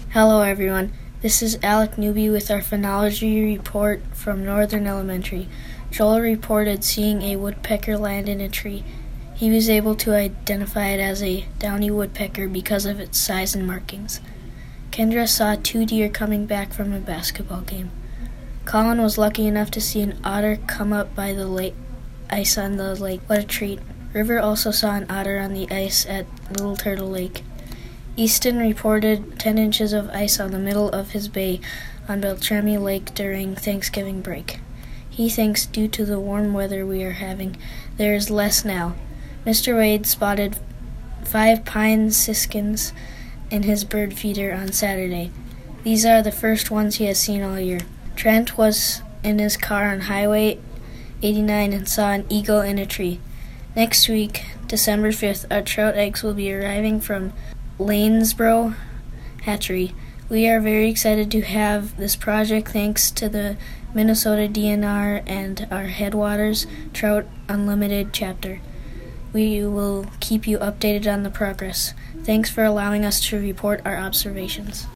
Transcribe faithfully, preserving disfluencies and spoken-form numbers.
Hello everyone, this is Alec Newby with our phenology report from Northern Elementary. Joel reported seeing a woodpecker land in a tree. He was able to identify it as a downy woodpecker because of its size and markings. Kendra saw two deer coming back from a basketball game. Colin was lucky enough to see an otter come up by the lake, ice on the lake. What a treat. River also saw an otter on the ice at Little Turtle Lake. Easton reported ten inches of ice on the middle of his bay on Beltrami Lake during Thanksgiving break. He thinks due to the warm weather we are having, there is less now. Mister Wade spotted five pine siskins in his bird feeder on Saturday. These are the first ones he has seen all year. Trent was in his car on Highway eighty-nine and saw an eagle in a tree. Next week, December fifth, our trout eggs will be arriving from Lanesboro Hatchery. We are very excited to have this project thanks to the Minnesota D N R and our Headwaters Trout Unlimited chapter. We will keep you updated on the progress. Thanks for allowing us to report our observations.